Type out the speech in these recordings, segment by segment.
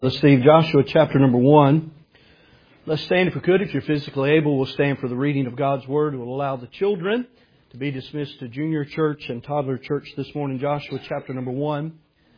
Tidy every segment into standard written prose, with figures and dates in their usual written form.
Let's see, Joshua chapter number 1. Let's stand if we could. If you're physically able, we'll stand for the reading of God's Word. We'll allow the children to be dismissed to junior church and toddler church this morning. Joshua chapter number 1.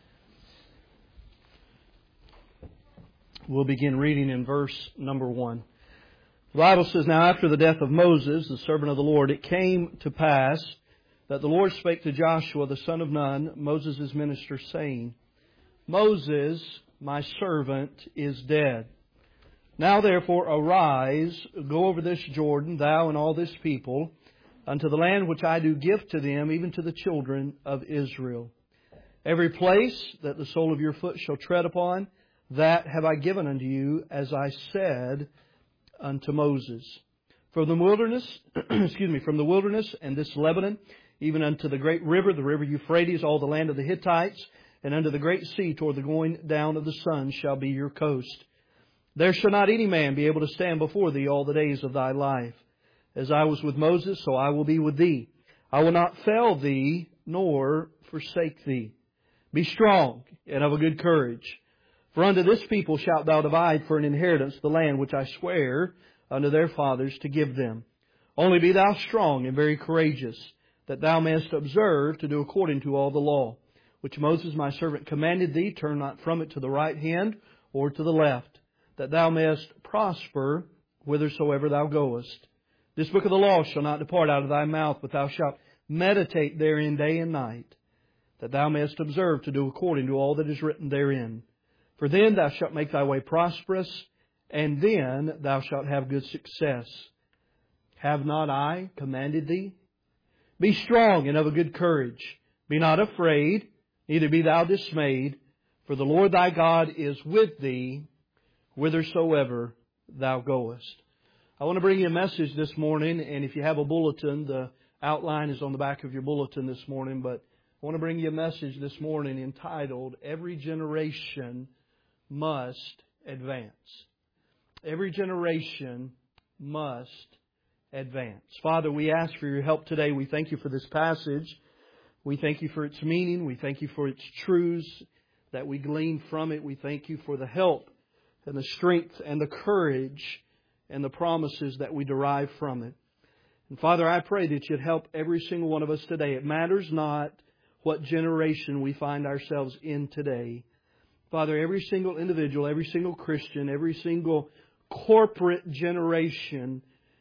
We'll begin reading in verse number 1. The Bible says, Now after the death of Moses, the servant of the Lord, it came to pass that the Lord spake to Joshua, the son of Nun, Moses' minister, saying, Moses, my servant, is dead. Now therefore arise, go over this Jordan, thou and all this people, unto the land which I do give to them, even to the children of Israel. Every place that the sole of your foot shall tread upon, that have I given unto you, as I said unto Moses. From the wilderness, from the wilderness and this Lebanon, even unto the great river, the river Euphrates, all the land of the Hittites, and unto the great sea toward the going down of the sun shall be your coast. There shall not any man be able to stand before thee all the days of thy life. As I was with Moses, so I will be with thee. I will not fail thee, nor forsake thee. Be strong and of a good courage. For unto this people shalt thou divide for an inheritance the land which I swear unto their fathers to give them. Only be thou strong and very courageous, that thou mayest observe to do according to all the law, which Moses my servant commanded thee. Turn not from it to the right hand or to the left, that thou mayest prosper whithersoever thou goest. This book of the law shall not depart out of thy mouth, but thou shalt meditate therein day and night, that thou mayest observe to do according to all that is written therein. For then thou shalt make thy way prosperous, and then thou shalt have good success. Have not I commanded thee? Be strong and of a good courage. Be not afraid, neither be thou dismayed, for the Lord thy God is with thee, whithersoever thou goest. I want to bring you a message this morning, and if you have a bulletin, the outline is on the back of your bulletin this morning, but I want to bring you a message this morning entitled, Every Generation Must Advance. Every generation must advance. Father, we ask for your help today. We thank you for this passage. We thank you for its meaning. We thank you for its truths that we glean from it. We thank you for the help and the strength and the courage and the promises that we derive from it. And Father, I pray that you'd help every single one of us today. It matters not what generation we find ourselves in today. Father, every single individual, every single Christian, every single corporate generation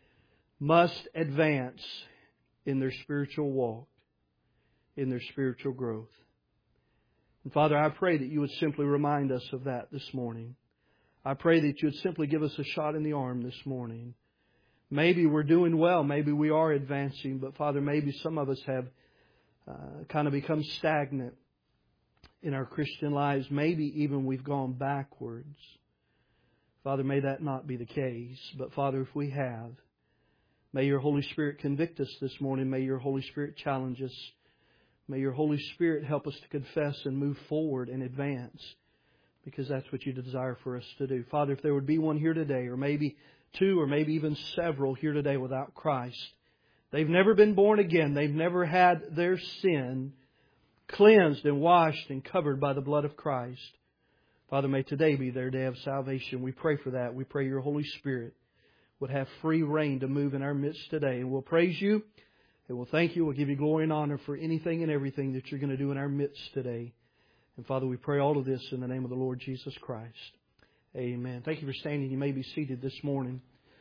must advance in their spiritual walk, in their spiritual growth. And Father, I pray that you would simply remind us of that this morning. I pray that you would simply give us a shot in the arm this morning. Maybe we're doing well. Maybe we are advancing. But Father, maybe some of us have kind of become stagnant in our Christian lives. Maybe even we've gone backwards. Father, may that not be the case. But Father, if we have, may your Holy Spirit convict us this morning. May your Holy Spirit challenge us. May your Holy Spirit help us to confess and move forward and advance, because that's what you desire for us to do. Father, if there would be one here today, or maybe two, or maybe even several here today without Christ, they've never been born again. They've never had their sin cleansed and washed and covered by the blood of Christ. Father, may today be their day of salvation. We pray for that. We pray your Holy Spirit would have free reign to move in our midst today. And we'll praise you, and we'll thank you. We'll give you glory and honor for anything and everything that you're going to do in our midst today. And Father, we pray all of this in the name of the Lord Jesus Christ. Amen. Thank you for standing. You may be seated this morning.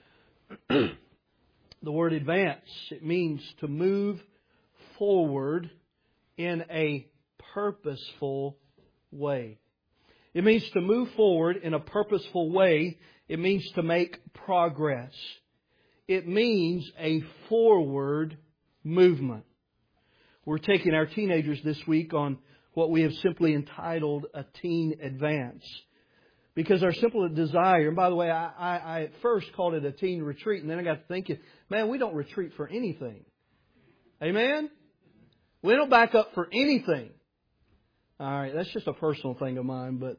The word advance, it means to move forward in a purposeful way. It means to move forward in a purposeful way. It means to make progress. It means a forward movement. We're taking our teenagers this week on what we have simply entitled a teen advance. Because our simple desire, and by the way, I at first called it a teen retreat, and then I got to thinking, man, we don't retreat for anything. Amen? We don't back up for anything. All right, that's just a personal thing of mine, but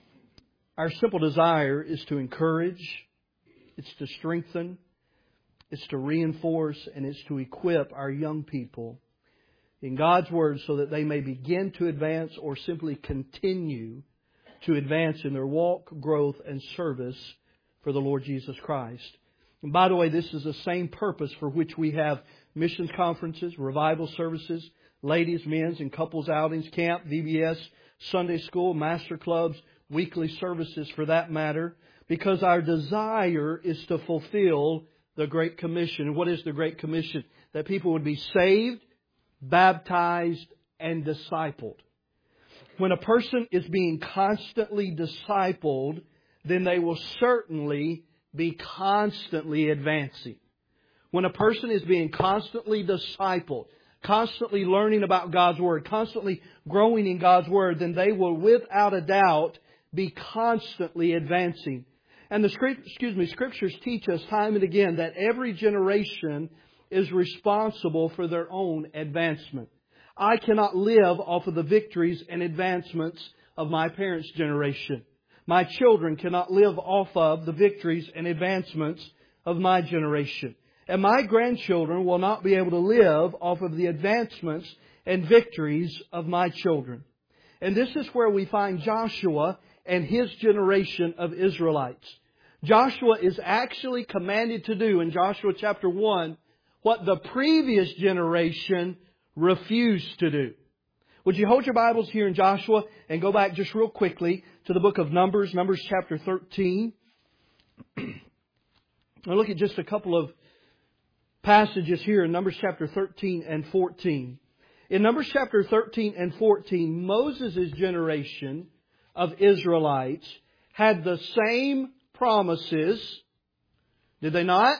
our simple desire is to encourage, it's to strengthen, it's to reinforce, and it's to equip our young people in God's Word so that they may begin to advance or simply continue to advance in their walk, growth, and service for the Lord Jesus Christ. And by the way, this is the same purpose for which we have missions conferences, revival services, ladies, men's, and couples outings, camp, VBS, Sunday school, master clubs, weekly services for that matter, because our desire is to fulfill the Great Commission. And what is the Great Commission? That people would be saved, baptized, and discipled. When a person is being constantly discipled, then they will certainly be constantly advancing. When a person is being constantly discipled, constantly learning about God's Word, constantly growing in God's Word, then they will without a doubt be constantly advancing. And the Scriptures teach us time and again that every generation is responsible for their own advancement. I cannot live off of the victories and advancements of my parents' generation. My children cannot live off of the victories and advancements of my generation. And my grandchildren will not be able to live off of the advancements and victories of my children. And this is where we find Joshua and his generation of Israelites. Joshua is actually commanded to do in Joshua chapter 1 what the previous generation refused to do. Would you hold your Bibles here in Joshua and go back just real quickly to the book of Numbers, Numbers chapter 13. I'll look at just a couple of passages here in Numbers chapter 13 and 14. In Numbers chapter 13 and 14, Moses' generation of Israelites had the same promises. Did they not?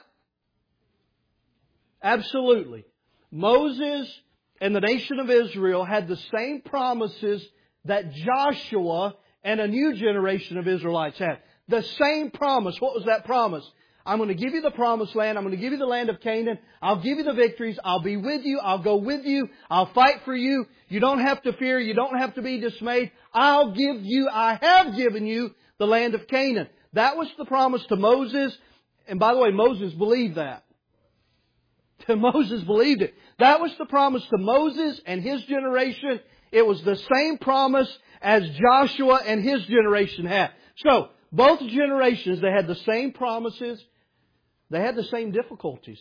Absolutely. Moses and the nation of Israel had the same promises that Joshua and a new generation of Israelites had. The same promise. What was that promise? I'm going to give you the promised land. I'm going to give you the land of Canaan. I'll give you the victories. I'll be with you. I'll go with you. I'll fight for you. You don't have to fear. You don't have to be dismayed. I have given you the land of Canaan. That was the promise to Moses. And by the way, Moses believed that. Moses believed it. That was the promise to Moses and his generation. It was the same promise as Joshua and his generation had. So, both generations, they had the same promises. They had the same difficulties.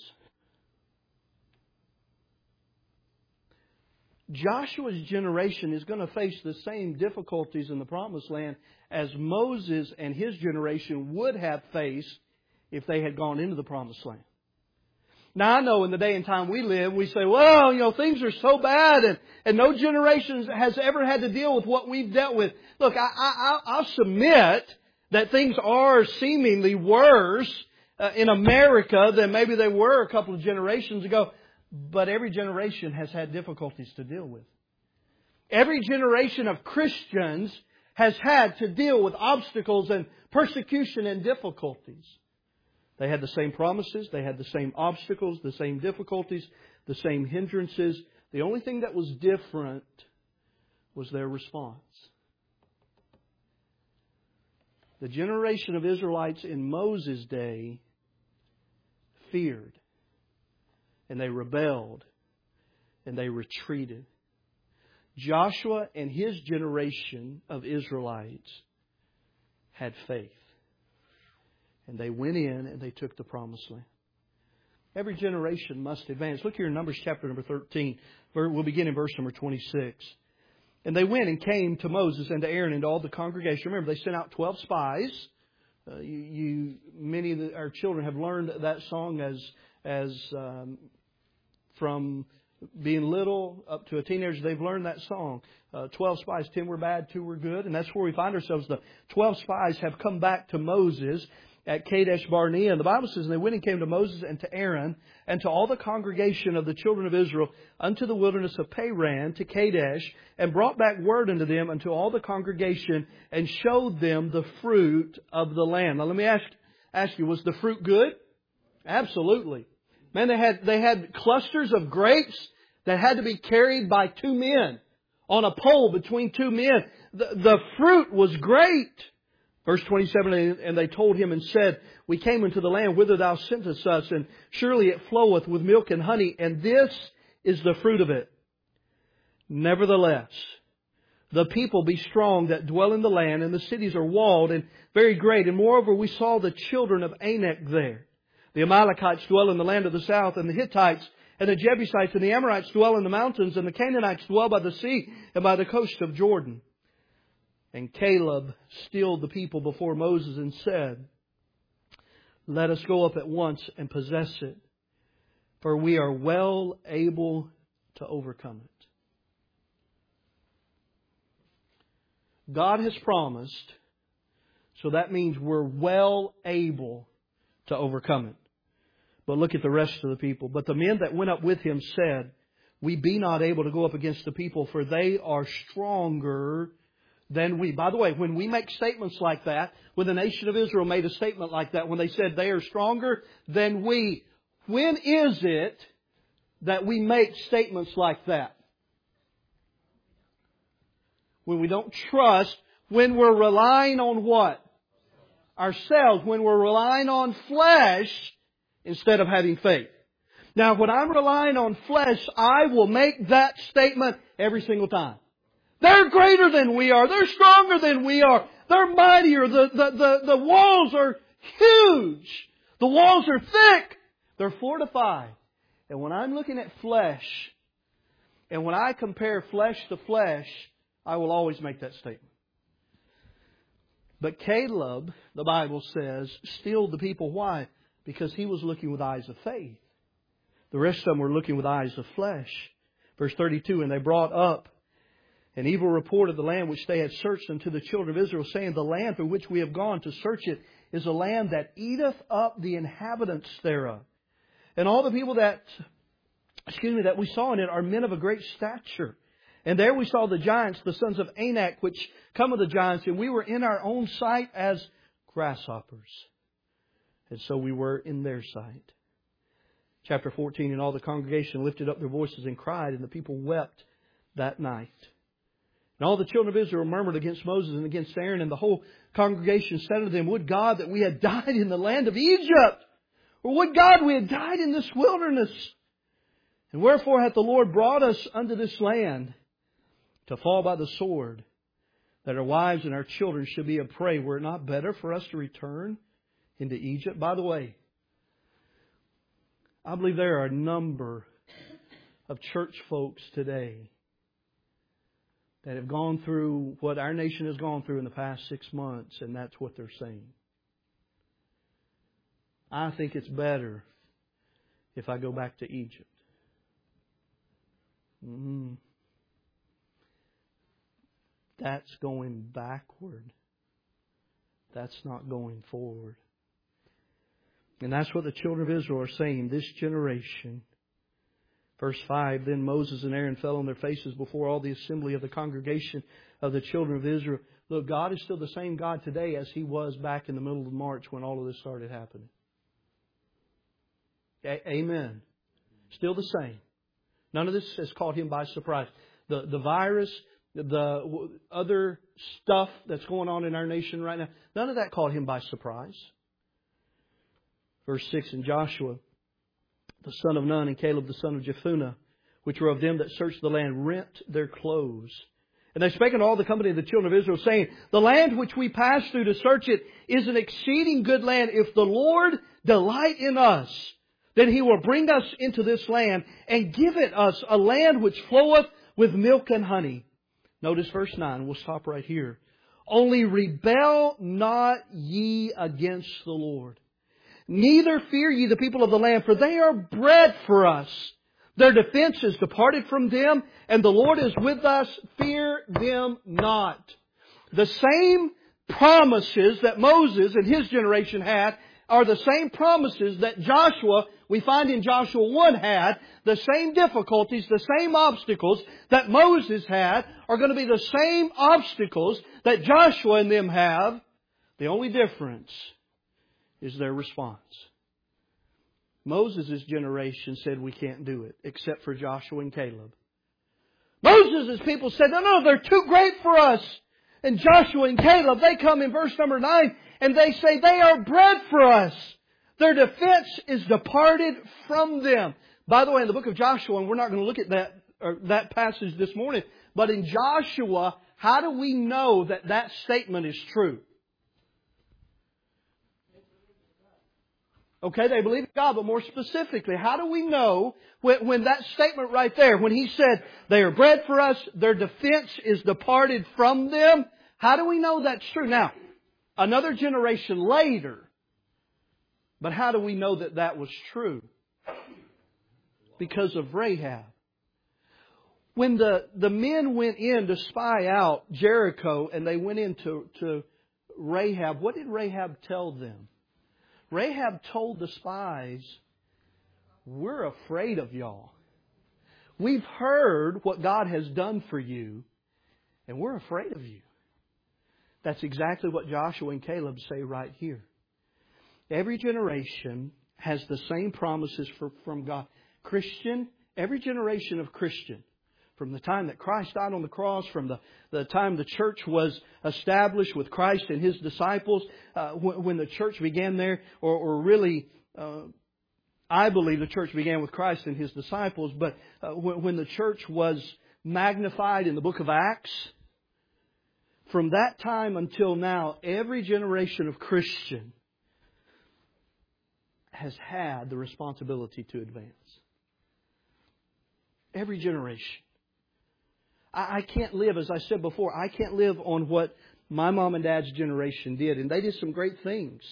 Joshua's generation is going to face the same difficulties in the Promised Land as Moses and his generation would have faced if they had gone into the Promised Land. Now, I know in the day and time we live, we say, well, things are so bad and no generation has ever had to deal with what we've dealt with. Look, I'll submit that things are seemingly worse in America than maybe they were a couple of generations ago. But every generation has had difficulties to deal with. Every generation of Christians has had to deal with obstacles and persecution and difficulties. They had the same promises, they had the same obstacles, the same difficulties, the same hindrances. The only thing that was different was their response. The generation of Israelites in Moses' day feared, and they rebelled, and they retreated. Joshua and his generation of Israelites had faith. And they went in and they took the Promised Land. Every generation must advance. Look here in Numbers chapter number 13. We'll begin in verse number 26. And they went and came to Moses and to Aaron and to all the congregation. Remember, they sent out 12 spies. Many of our children have learned that song as from being little up to a teenager. They've learned that song. 12 spies, 10 were bad, 2 were good. And that's where we find ourselves. The 12 spies have come back to Moses at Kadesh Barnea. And the Bible says, and they went and came to Moses and to Aaron and to all the congregation of the children of Israel unto the wilderness of Paran to Kadesh, and brought back word unto them unto all the congregation, and showed them the fruit of the land. Now let me ask you, was the fruit good? Absolutely. Man, they had clusters of grapes that had to be carried by 2 men on a pole between 2 men. The fruit was great. Verse 27, and they told him and said, we came into the land whither thou sentest us, and surely it floweth with milk and honey, and this is the fruit of it. Nevertheless, the people be strong that dwell in the land, and the cities are walled and very great. And moreover, we saw the children of Anak there. The Amalekites dwell in the land of the south, and the Hittites and the Jebusites and the Amorites dwell in the mountains, and the Canaanites dwell by the sea and by the coast of Jordan. And Caleb stilled the people before Moses and said, let us go up at once and possess it, for we are well able to overcome it. God has promised, so that means we're well able to overcome it. But look at the rest of the people. But the men that went up with him said, we be not able to go up against the people, for they are stronger than we. By the way, when we make statements like that, when the nation of Israel made a statement like that, when they said they are stronger than we, when is it that we make statements like that? When we don't trust, when we're relying on what? Ourselves. When we're relying on flesh instead of having faith. Now, when I'm relying on flesh, I will make that statement every single time. They're greater than we are. They're stronger than we are. They're mightier. The walls are huge. The walls are thick. They're fortified. And when I'm looking at flesh, and when I compare flesh to flesh, I will always make that statement. But Caleb, the Bible says, stilled the people. Why? Because he was looking with eyes of faith. The rest of them were looking with eyes of flesh. Verse 32, and they brought up an evil report of the land which they had searched unto the children of Israel, saying, the land through which we have gone to search it is a land that eateth up the inhabitants thereof. And all the people that we saw in it are men of a great stature. And there we saw the giants, the sons of Anak, which come of the giants, and we were in our own sight as grasshoppers. And so we were in their sight. Chapter 14, and all the congregation lifted up their voices and cried, and the people wept that night. And all the children of Israel murmured against Moses and against Aaron, and the whole congregation said unto them, would God that we had died in the land of Egypt, or would God we had died in this wilderness. And wherefore hath the Lord brought us unto this land, to fall by the sword, that our wives and our children should be a prey. Were it not better for us to return into Egypt? By the way, I believe there are a number of church folks today that have gone through what our nation has gone through in the past 6 months, and that's what they're saying. I think it's better if I go back to Egypt. That's going backward. That's not going forward. And that's what the children of Israel are saying, this generation. Verse 5, then Moses and Aaron fell on their faces before all the assembly of the congregation of the children of Israel. Look, God is still the same God today as He was back in the middle of March when all of this started happening. Amen. Still the same. None of this has caught Him by surprise. The virus, the other stuff that's going on in our nation right now, none of that caught Him by surprise. Verse 6, and Joshua, the son of Nun, and Caleb, the son of Jephunneh, which were of them that searched the land, rent their clothes. And they spake unto all the company of the children of Israel, saying, the land which we passed through to search it is an exceeding good land. If the Lord delight in us, then He will bring us into this land, and give it us a land which floweth with milk and honey. Notice verse 9. We'll stop right here. Only rebel not ye against the Lord. Neither fear ye the people of the land, for they are bread for us. Their defense is departed from them, and the Lord is with us. Fear them not. The same promises that Moses and his generation had are the same promises that Joshua, we find in Joshua 1, had. The same difficulties, the same obstacles that Moses had are going to be the same obstacles that Joshua and them have. The only difference is their response. Moses' generation said we can't do it, except for Joshua and Caleb. Moses' people said, no, they're too great for us. And Joshua and Caleb, they come in verse number 9, and they say they are bread for us. Their defense is departed from them. By the way, in the book of Joshua, and we're not going to look at that passage this morning, but in Joshua, How do we know that that statement is true? Okay, they believe in God, but more specifically, how do we know when that statement right there, when He said, they are bread for us, their defense is departed from them, how do we know that's true? Now, another generation later, but how do we know that that was true? Because of Rahab. When the men went in to spy out Jericho and they went into Rahab, what did Rahab tell them? Rahab told the spies, we're afraid of y'all. We've heard what God has done for you, and we're afraid of you. That's exactly what Joshua and Caleb say right here. Every generation has the same promises from God. Christian, every generation of Christian, from the time that Christ died on the cross, from the time the church was established with Christ and His disciples, when the church began there, or really, I believe the church began with Christ and His disciples, but when the church was magnified in the book of Acts, from that time until now, every generation of Christian has had the responsibility to advance. Every generation. I can't live, as I said before, I can't live on what my mom and dad's generation did. And they did some great things.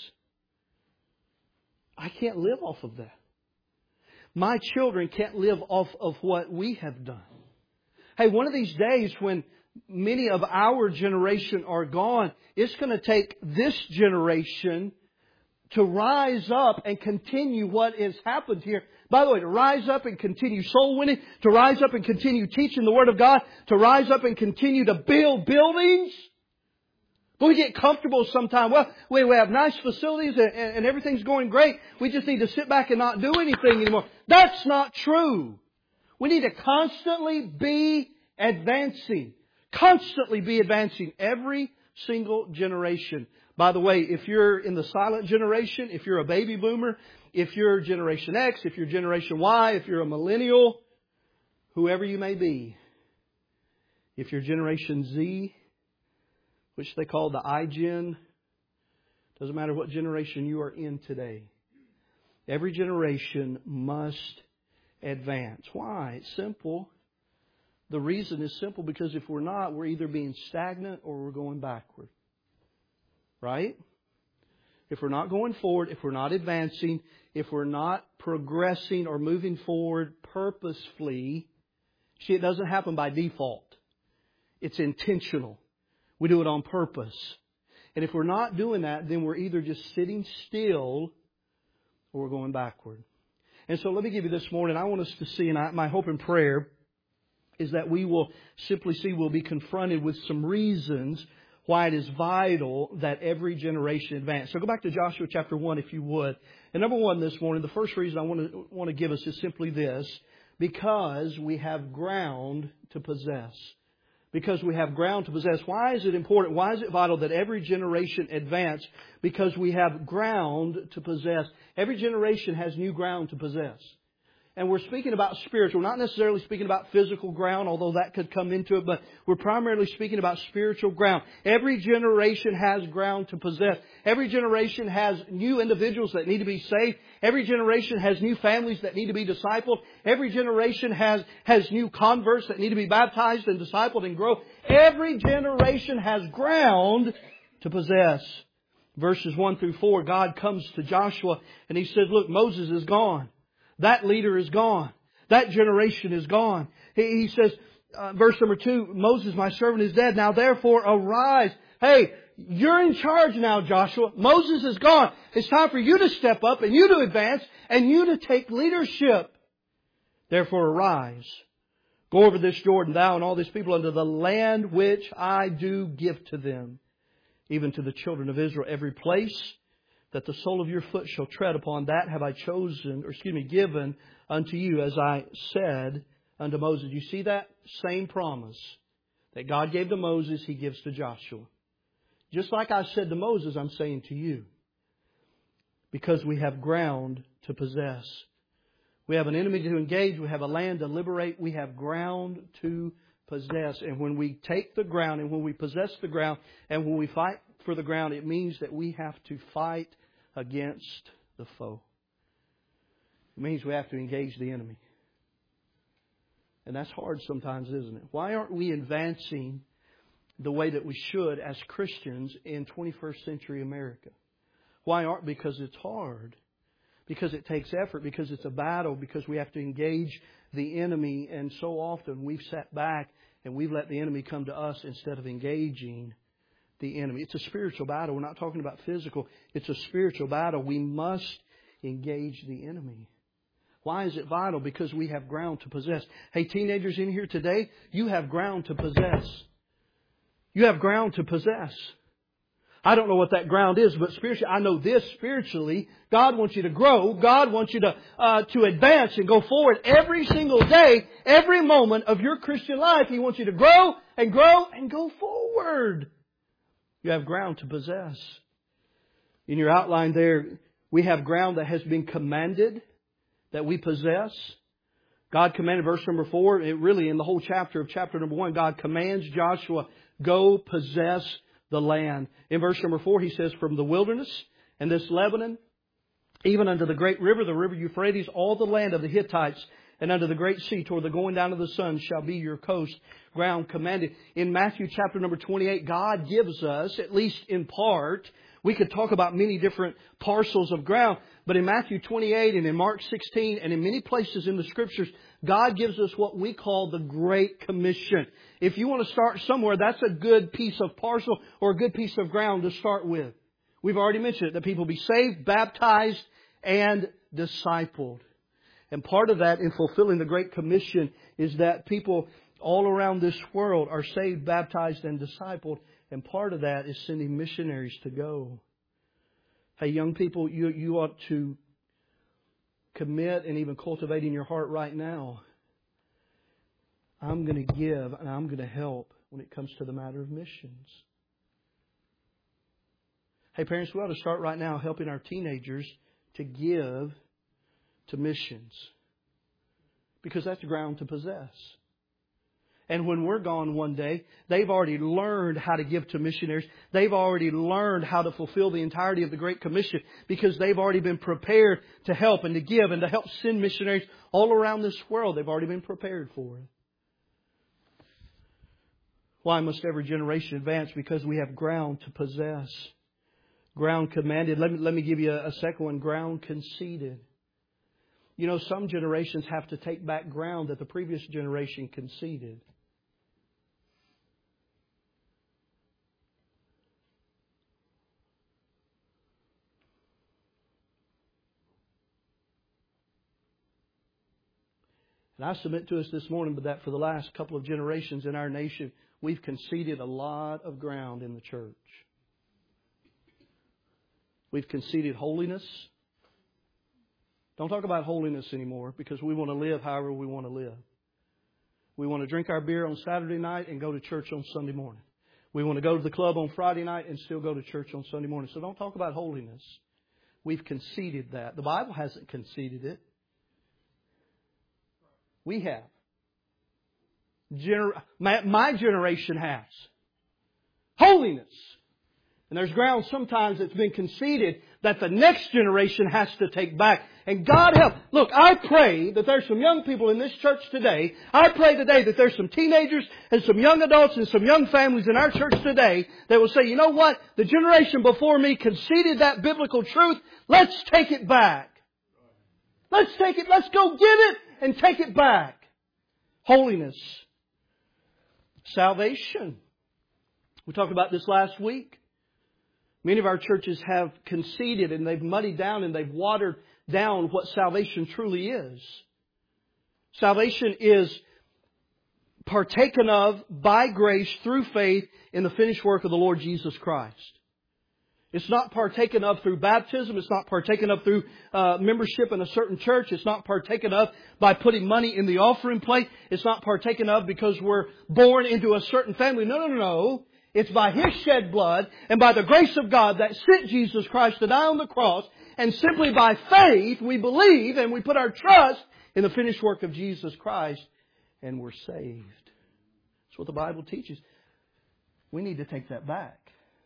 I can't live off of that. My children can't live off of what we have done. Hey, one of these days when many of our generation are gone, it's going to take this generation to rise up and continue what has happened here. By the way, to rise up and continue soul winning, to rise up and continue teaching the Word of God, to rise up and continue to build buildings. But we get comfortable sometimes. Well, we have nice facilities and everything's going great. We just need to sit back and not do anything anymore. That's not true. We need to constantly be advancing. Constantly be advancing every single generation. By the way, if you're in the silent generation, if you're a baby boomer, if you're Generation X, if you're Generation Y, if you're a millennial, whoever you may be, if you're Generation Z, which they call the iGen, doesn't matter what generation you are in today, every generation must advance. Why? It's simple. The reason is simple because if we're not, we're either being stagnant or we're going backward. Right? If we're not going forward, if we're not advancing, if we're not progressing or moving forward purposefully, see, it doesn't happen by default. It's intentional. We do it on purpose. And if we're not doing that, then we're either just sitting still or we're going backward. And so let me give you this morning, I want us to see, and my hope and prayer is that we will simply see, we'll be confronted with some reasons why it is vital that every generation advance. So go back to Joshua chapter 1 if you would. And number one this morning, the first reason I want to give us is simply this. Because we have ground to possess. Because we have ground to possess. Why is it important? Why is it vital that every generation advance? Because we have ground to possess. Every generation has new ground to possess. And we're speaking about spiritual, not necessarily speaking about physical ground, although that could come into it, but we're primarily speaking about spiritual ground. Every generation has ground to possess. Every generation has new individuals that need to be saved. Every generation has new families that need to be discipled. Every generation has new converts that need to be baptized and discipled and grow. Every generation has ground to possess. Verses 1 through 4, God comes to Joshua and He says, look, Moses is gone. That leader is gone. That generation is gone. He says, verse number 2, Moses, my servant, is dead. Now therefore arise. Hey, you're in charge now, Joshua. Moses is gone. It's time for you to step up and you to advance and you to take leadership. Therefore arise. Go over this Jordan, thou and all these people, unto the land which I do give to them, even to the children of Israel. Every place that the sole of your foot shall tread upon, that have I given unto you, as I said unto Moses. You see that same promise that God gave to Moses, He gives to Joshua. Just like I said to Moses, I'm saying to you. Because we have ground to possess. We have an enemy to engage. We have a land to liberate. We have ground to possess. And when we take the ground and when we possess the ground and when we fight for the ground, it means that we have to fight against the foe. It means we have to engage the enemy. And that's hard sometimes, isn't it? Why aren't we advancing the way that we should as Christians in 21st century America? Why aren't? Because it's hard. Because it takes effort. Because it's a battle. Because we have to engage the enemy. And so often we've sat back and we've let the enemy come to us instead of engaging the enemy. It's a spiritual battle. We're not talking about physical. It's a spiritual battle. We must engage the enemy. Why is it vital? Because we have ground to possess. Hey, teenagers in here today, you have ground to possess. You have ground to possess. I don't know what that ground is, but spiritually, I know this spiritually. God wants you to grow. God wants you to advance and go forward every single day, every moment of your Christian life. He wants you to grow and grow and go forward. You have ground to possess. In your outline there, we have ground that has been commanded that we possess. God commanded, verse number 4, it really in the whole chapter of chapter number 1, God commands Joshua, go possess the land. In verse number 4, He says, from the wilderness and this Lebanon, even unto the great river, the river Euphrates, all the land of the Hittites, and unto the great sea, toward the going down of the sun, shall be your coast, ground commanded. In Matthew chapter number 28, God gives us, at least in part, we could talk about many different parcels of ground, but in Matthew 28 and in Mark 16 and in many places in the Scriptures, God gives us what we call the Great Commission. If you want to start somewhere, that's a good piece of parcel or a good piece of ground to start with. We've already mentioned it, that people be saved, baptized, and discipled. And part of that in fulfilling the Great Commission is that people all around this world are saved, baptized, and discipled. And part of that is sending missionaries to go. Hey, young people, you ought to commit and even cultivate in your heart right now. I'm going to give and I'm going to help when it comes to the matter of missions. Hey, parents, we ought to start right now helping our teenagers to give to missions. Because that's ground to possess. And when we're gone one day, they've already learned how to give to missionaries. They've already learned how to fulfill the entirety of the Great Commission because they've already been prepared to help and to give and to help send missionaries all around this world. They've already been prepared for it. Why must every generation advance? Because we have ground to possess. Ground commanded. Let me give you a second one. Ground conceded. You know, some generations have to take back ground that the previous generation conceded. And I submit to us this morning that for the last couple of generations in our nation, we've conceded a lot of ground in the church. We've conceded holiness. Don't talk about holiness anymore because we want to live however we want to live. We want to drink our beer on Saturday night and go to church on Sunday morning. We want to go to the club on Friday night and still go to church on Sunday morning. So don't talk about holiness. We've conceded that. The Bible hasn't conceded it. We have. My generation has. Holiness. And there's ground sometimes that's been conceded that the next generation has to take back. And God help. Look, I pray that there's some young people in this church today. I pray today that there's some teenagers and some young adults and some young families in our church today that will say, you know what? The generation before me conceded that biblical truth. Let's take it back. Let's take it. Let's go give it and take it back. Holiness. Salvation. We talked about this last week. Many of our churches have conceded and they've muddied down and they've watered down what salvation truly is. Salvation is partaken of by grace through faith in the finished work of the Lord Jesus Christ. It's not partaken of through baptism. It's not partaken of through membership in a certain church. It's not partaken of by putting money in the offering plate. It's not partaken of because we're born into a certain family. No. It's by His shed blood and by the grace of God that sent Jesus Christ to die on the cross. And simply by faith we believe and we put our trust in the finished work of Jesus Christ and we're saved. That's what the Bible teaches. We need to take that back.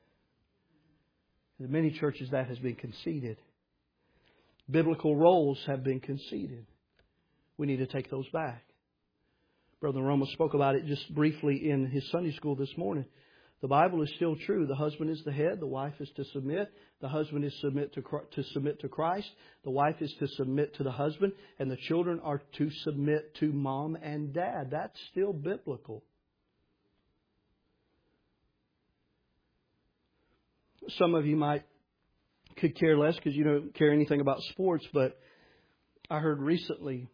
In many churches that has been conceded. Biblical roles have been conceded. We need to take those back. Brother Roma spoke about it just briefly in his Sunday school this morning. The Bible is still true. The husband is the head. The wife is to submit. The husband is to submit to Christ. The wife is to submit to the husband. And the children are to submit to mom and dad. That's still biblical. Some of you could care less because you don't care anything about sports, but I heard recently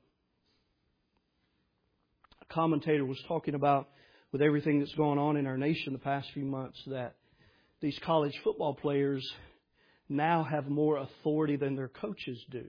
a commentator was talking about, with everything that's going on in our nation the past few months, that these college football players now have more authority than their coaches do.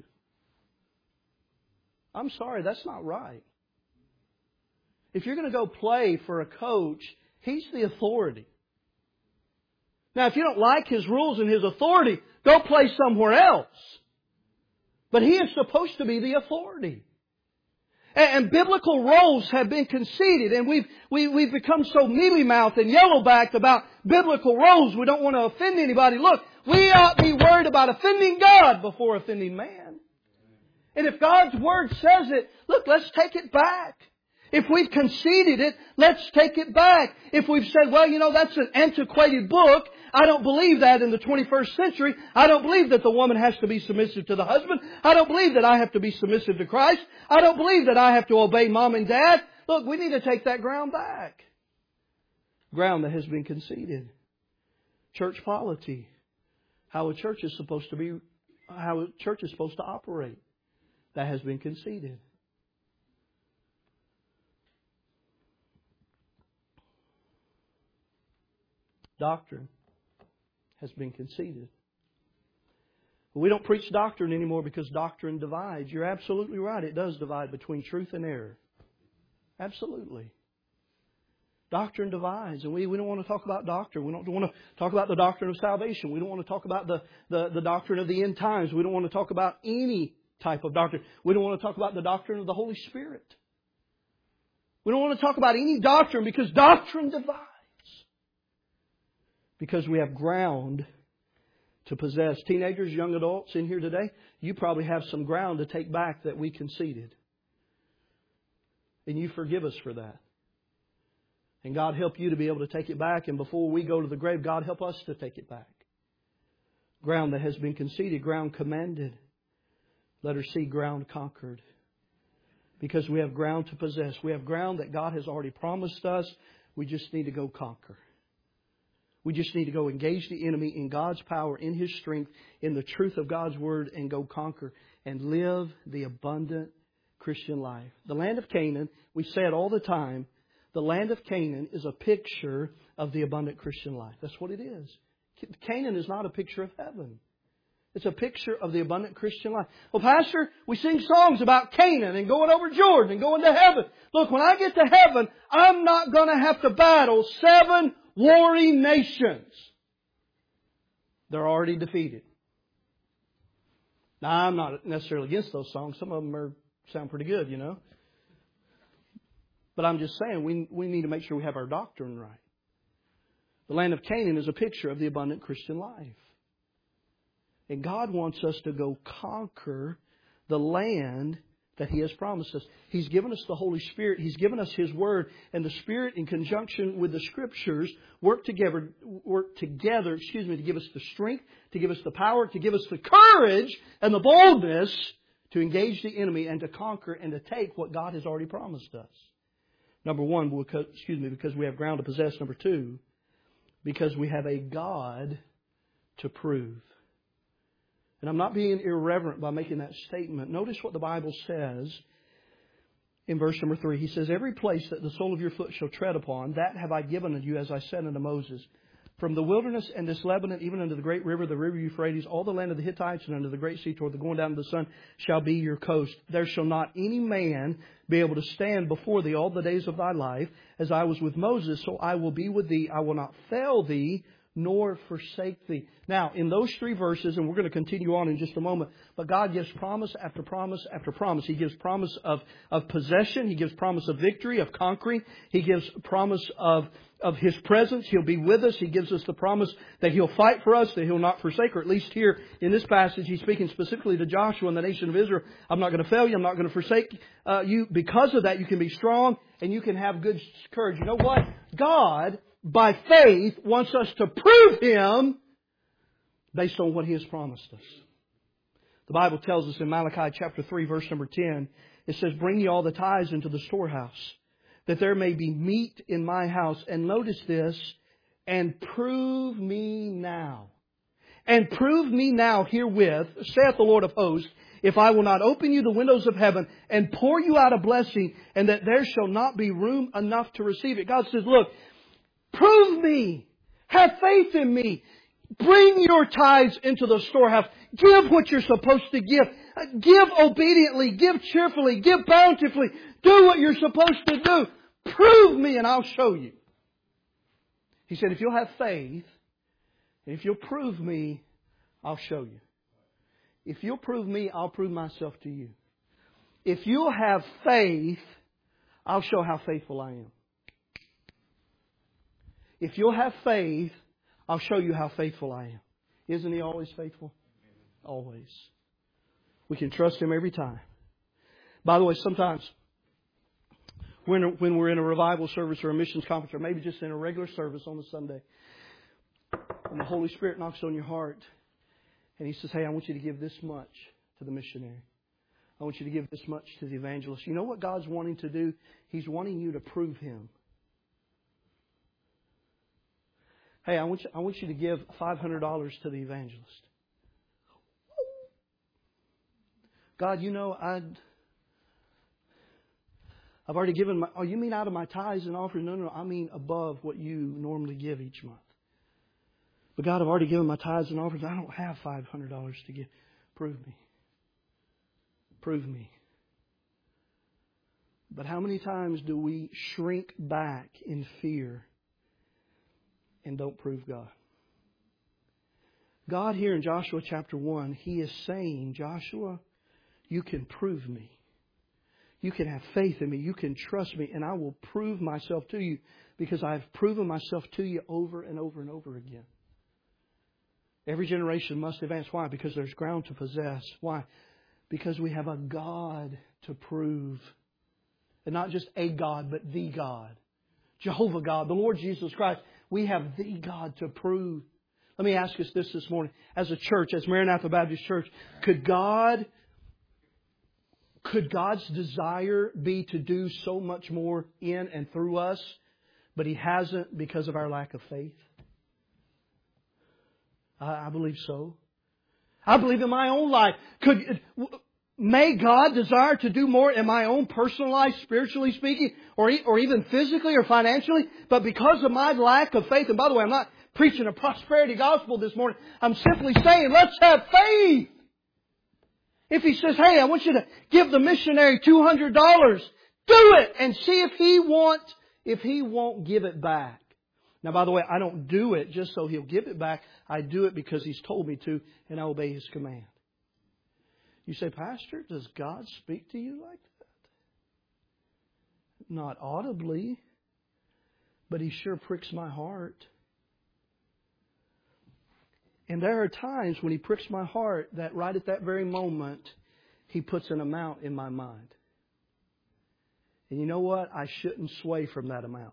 I'm sorry, that's not right. If you're going to go play for a coach, he's the authority. Now, if you don't like his rules and his authority, go play somewhere else. But he is supposed to be the authority. And biblical roles have been conceded, and we've become so mealy-mouthed and yellow-backed about biblical roles. We don't want to offend anybody. Look, we ought to be worried about offending God before offending man. And if God's Word says it, look, let's take it back. If we've conceded it, let's take it back. If we've said, well, that's an antiquated book. I don't believe that in the 21st century. I don't believe that the woman has to be submissive to the husband. I don't believe that I have to be submissive to Christ. I don't believe that I have to obey mom and dad. Look, we need to take that ground back. Ground that has been conceded. Church polity. How a church is supposed to operate. That has been conceded. Doctrine has been conceded. We don't preach doctrine anymore because doctrine divides. You're absolutely right. It does divide between truth and error. Absolutely. Doctrine divides, and we don't want to talk about doctrine. We don't want to talk about the doctrine of salvation. We don't want to talk about the doctrine of the end times. We don't want to talk about any type of doctrine. We don't want to talk about the doctrine of the Holy Spirit. We don't want to talk about any doctrine because doctrine divides. Because we have ground to possess. Teenagers, young adults in here today, you probably have some ground to take back that we conceded. And you forgive us for that. And God help you to be able to take it back. And before we go to the grave, God help us to take it back. Ground that has been conceded, ground commanded. Letter C, ground conquered. Because we have ground to possess. We have ground that God has already promised us. We just need to go conquer. We just need to go engage the enemy in God's power, in His strength, in the truth of God's Word, and go conquer and live the abundant Christian life. The land of Canaan, we say it all the time, the land of Canaan is a picture of the abundant Christian life. That's what it is. Canaan is not a picture of heaven. It's a picture of the abundant Christian life. Well, Pastor, we sing songs about Canaan and going over Jordan and going to heaven. Look, when I get to heaven, I'm not going to have to battle 7 warring nations. They're already defeated. Now, I'm not necessarily against those songs. Some of them sound pretty good, But I'm just saying we need to make sure we have our doctrine right. The land of Canaan is a picture of the abundant Christian life. And God wants us to go conquer the land that He has promised us. He's given us the Holy Spirit. He's given us His Word. And the Spirit, in conjunction with the Scriptures, work together, to give us the strength, to give us the power, to give us the courage and the boldness to engage the enemy and to conquer and to take what God has already promised us. Number one, because we have ground to possess. Number two, because we have a God to prove. And I'm not being irreverent by making that statement. Notice what the Bible says in verse number 3. He says, every place that the sole of your foot shall tread upon, that have I given unto you, as I said unto Moses. From the wilderness and this Lebanon, even unto the great river, the river Euphrates, all the land of the Hittites, and unto the great sea toward the going down of the sun, shall be your coast. There shall not any man be able to stand before thee all the days of thy life. As I was with Moses, so I will be with thee. I will not fail thee, nor forsake thee. Now, in those 3 verses, and we're going to continue on in just a moment, but God gives promise after promise after promise. He gives promise of possession. He gives promise of victory, of conquering. He gives promise of His presence. He'll be with us. He gives us the promise that He'll fight for us, that He'll not forsake, or at least here in this passage, He's speaking specifically to Joshua and the nation of Israel. I'm not going to fail you. I'm not going to forsake you. Because of that, you can be strong and you can have good courage. You know what? God, by faith, wants us to prove Him based on what He has promised us. The Bible tells us in Malachi chapter 3, verse number 10, it says, "Bring ye all the tithes into the storehouse, that there may be meat in my house." And notice this, "and prove me now. And prove me now herewith, saith the Lord of hosts, if I will not open you the windows of heaven and pour you out a blessing, and that there shall not be room enough to receive it." God says, look, prove me. Have faith in me. Bring your tithes into the storehouse. Give what you're supposed to give. Give obediently. Give cheerfully. Give bountifully. Do what you're supposed to do. Prove me and I'll show you. He said, if you'll have faith, and if you'll prove me, I'll show you. If you'll prove me, I'll prove myself to you. If you'll have faith, I'll show how faithful I am. If you'll have faith, I'll show you how faithful I am. Isn't He always faithful? Always. We can trust Him every time. By the way, sometimes when we're in a revival service or a missions conference, or maybe just in a regular service on a Sunday, and the Holy Spirit knocks on your heart, and He says, hey, I want you to give this much to the missionary. I want you to give this much to the evangelist. You know what God's wanting to do? He's wanting you to prove Him. Hey, I want you to give $500 to the evangelist. God, you know, I've already given my... Oh, you mean out of my tithes and offerings? No. I mean above what you normally give each month. But God, I've already given my tithes and offerings. I don't have $500 to give. Prove me. Prove me. But how many times do we shrink back in fear and don't prove God? God here in Joshua chapter 1, He is saying, Joshua, you can prove me. You can have faith in me. You can trust me. And I will prove myself to you because I've proven myself to you over and over and over again. Every generation must advance. Why? Because there's ground to possess. Why? Because we have a God to prove. And not just a God, but the God. Jehovah God, the Lord Jesus Christ. We have the God to prove. Let me ask us this morning. As a church, as Maranatha Baptist Church, could God's desire be to do so much more in and through us, but He hasn't because of our lack of faith? I believe so. I believe in my own life. May God desire to do more in my own personal life, spiritually speaking, or even physically or financially, but because of my lack of faith, and by the way, I'm not preaching a prosperity gospel this morning. I'm simply saying, let's have faith. If He says, hey, I want you to give the missionary $200, do it and see if He won't give it back. Now, by the way, I don't do it just so He'll give it back. I do it because He's told me to, and I obey His command. You say, Pastor, does God speak to you like that? Not audibly, but He sure pricks my heart. And there are times when He pricks my heart that right at that very moment, He puts an amount in my mind. And you know what? I shouldn't sway from that amount.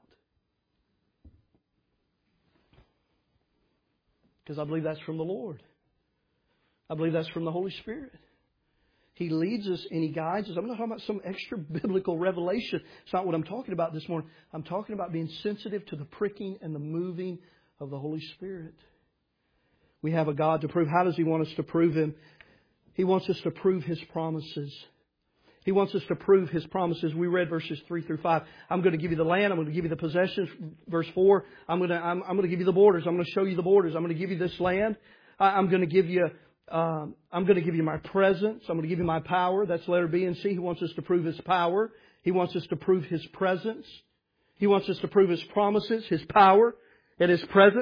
Because I believe that's from the Lord. I believe that's from the Holy Spirit. He leads us and He guides us. I'm not talking about some extra biblical revelation. It's not what I'm talking about this morning. I'm talking about being sensitive to the pricking and the moving of the Holy Spirit. We have a God to prove. How does He want us to prove Him? He wants us to prove His promises. He wants us to prove His promises. We read verses 3 through 5. I'm going to give you the land. I'm going to give you the possessions. Verse 4. I'm going to give you the borders. I'm going to show you the borders. I'm going to give you this land. I'm going to give you my presence. I'm going to give you my power. That's letter B and C. He wants us to prove His power. He wants us to prove His presence. He wants us to prove His promises, His power, and His presence.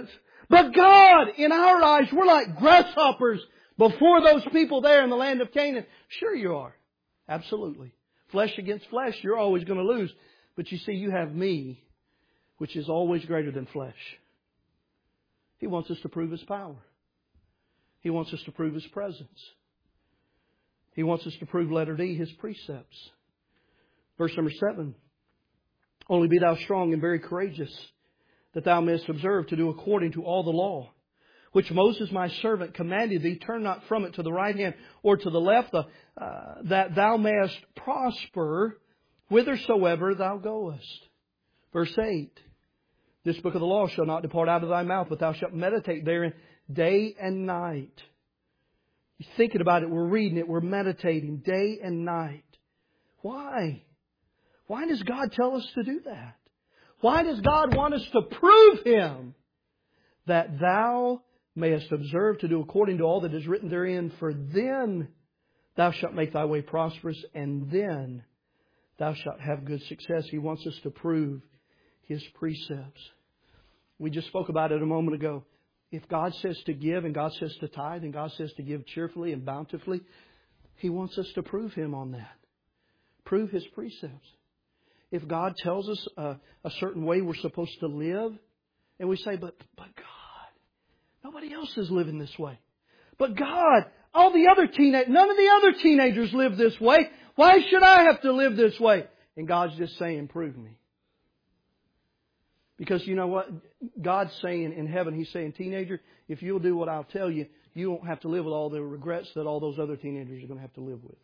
But God, in our eyes, we're like grasshoppers before those people there in the land of Canaan. Sure you are. Absolutely. Flesh against flesh, you're always going to lose. But you see, you have me, which is always greater than flesh. He wants us to prove His power. He wants us to prove His presence. He wants us to prove, letter D, His precepts. Verse number 7. Only be thou strong and very courageous, that thou mayest observe to do according to all the law, which Moses my servant commanded thee. Turn not from it to the right hand or to the left, that thou mayest prosper whithersoever thou goest. Verse 8. This book of the law shall not depart out of thy mouth, but thou shalt meditate therein day and night. You're thinking about it, we're reading it, we're meditating day and night. Why? Why does God tell us to do that? Why does God want us to prove Him? That thou mayest observe to do according to all that is written therein, for then thou shalt make thy way prosperous, and then thou shalt have good success. He wants us to prove His precepts. We just spoke about it a moment ago. If God says to give and God says to tithe and God says to give cheerfully and bountifully, He wants us to prove Him on that. Prove His precepts. If God tells us a certain way we're supposed to live, and we say, but God, nobody else is living this way. But God, none of the other teenagers live this way. Why should I have to live this way? And God's just saying, prove me. Because you know what? God's saying in heaven, He's saying, teenager, if you'll do what I'll tell you, you won't have to live with all the regrets that all those other teenagers are going to have to live with.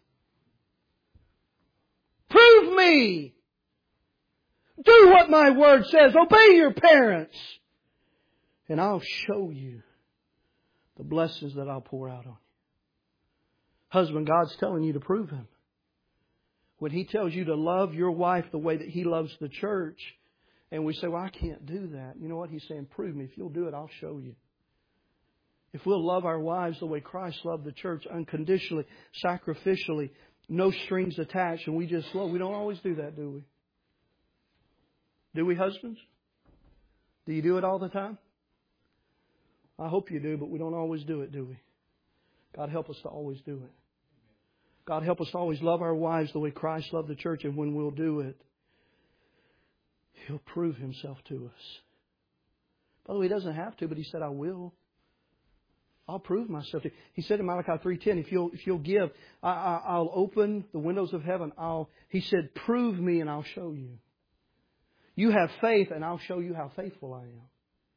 Prove me! Do what my Word says. Obey your parents. And I'll show you the blessings that I'll pour out on you. Husband, God's telling you to prove Him. When He tells you to love your wife the way that He loves the church, and we say, well, I can't do that. You know what? He's saying, prove me. If you'll do it, I'll show you. If we'll love our wives the way Christ loved the church, unconditionally, sacrificially, no strings attached, and we just love. We don't always do that, do we? Do we, husbands? Do you do it all the time? I hope you do, but we don't always do it, do we? God help us to always do it. God help us to always love our wives the way Christ loved the church, and when we'll do it, He'll prove Himself to us. By the way, He doesn't have to, but He said, I will. I'll prove myself to you. He said in Malachi 3:10, if you'll give, I'll open the windows of heaven. He said, prove me and I'll show you. You have faith and I'll show you how faithful I am.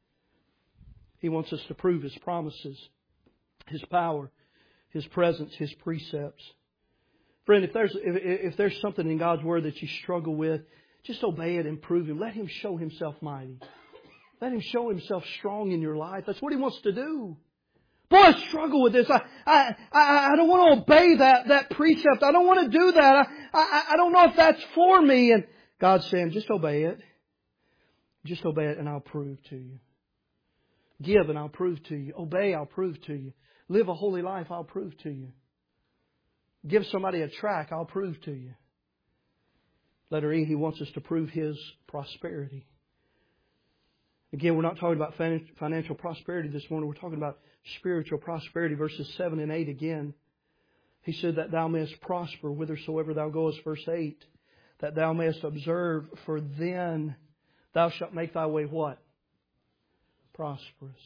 He wants us to prove His promises, His power, His presence, His precepts. Friend, if there's something in God's Word that you struggle with, just obey it and prove Him. Let Him show Himself mighty. Let Him show Himself strong in your life. That's what He wants to do. Boy, I struggle with this. I don't want to obey that precept. I don't want to do that. I don't know if that's for me. And God's saying, just obey it. Just obey it and I'll prove to you. Give and I'll prove to you. Obey, I'll prove to you. Live a holy life, I'll prove to you. Give somebody a tract, I'll prove to you. Letter E, He wants us to prove His prosperity. Again, we're not talking about financial prosperity this morning. We're talking about spiritual prosperity. Verses 7 and 8 again. He said that thou mayest prosper whithersoever thou goest. Verse 8. That thou mayest observe, for then thou shalt make thy way what? Prosperous.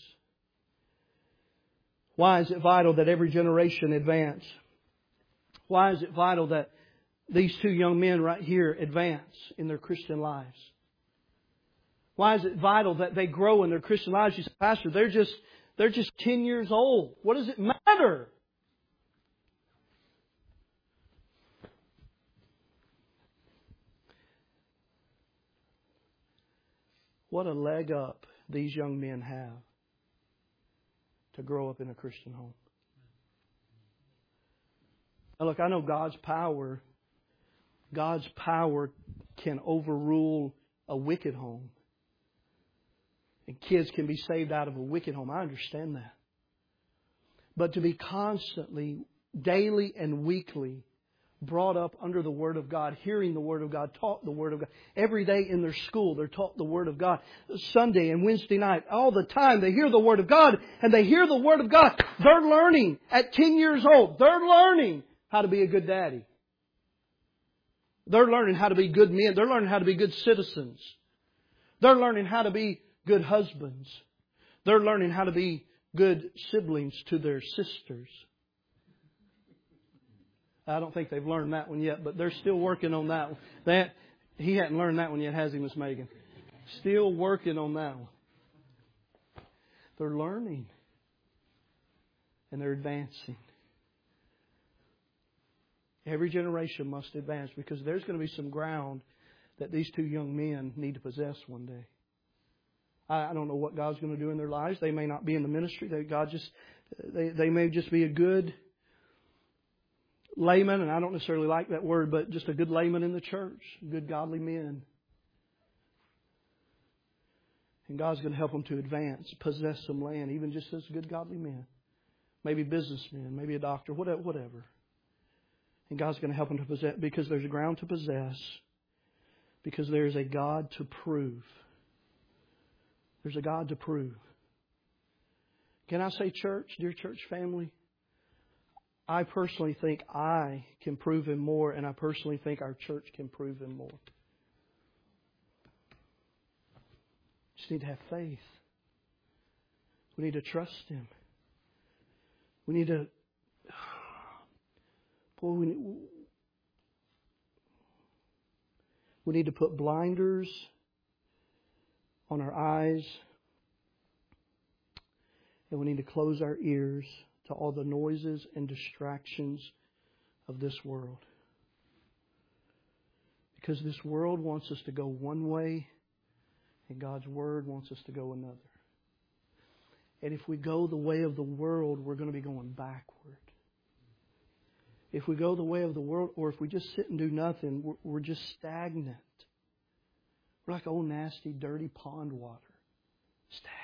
Why is it vital that every generation advance? Why is it vital that these two young men right here advance in their Christian lives? Why is it vital that they grow in their Christian lives? You say, Pastor, they're just 10 years old. What does it matter? What a leg up these young men have to grow up in a Christian home. Now look, I know God's power can overrule a wicked home. And kids can be saved out of a wicked home. I understand that. But to be constantly, daily and weekly brought up under the Word of God, hearing the Word of God, taught the Word of God. Every day in their school, they're taught the Word of God. Sunday and Wednesday night, all the time, they hear the Word of God, and they hear the Word of God. They're learning at 10 years old. They're learning how to be a good daddy. They're learning how to be good men. They're learning how to be good citizens. They're learning how to be good husbands. They're learning how to be good siblings to their sisters. I don't think they've learned that one yet, but they're still working on that one. He hadn't learned that one yet, has he, Miss Megan? Still working on that one. They're learning. And they're advancing. Every generation must advance because there's going to be some ground that these two young men need to possess one day. I don't know what God's going to do in their lives. They may not be in the ministry. They may just be a good layman, and I don't necessarily like that word, but just a good layman in the church, good godly men. And God's going to help them to advance, possess some land, even just as good godly men. Maybe businessmen, maybe a doctor, whatever. And God's going to help them to possess, because there's a ground to possess, because there's a God to prove. There's a God to prove. Can I say, church, dear church family? I personally think I can prove Him more, and I personally think our church can prove Him more. Just need to have faith. We need to trust Him. We need to... Boy, we need to put blinders on our eyes, and we need to close our ears to all the noises and distractions of this world. Because this world wants us to go one way, and God's Word wants us to go another. And if we go the way of the world, we're going to be going backward. If we go the way of the world, or if we just sit and do nothing, we're just stagnant. We're like old nasty, dirty pond water. Stagnant.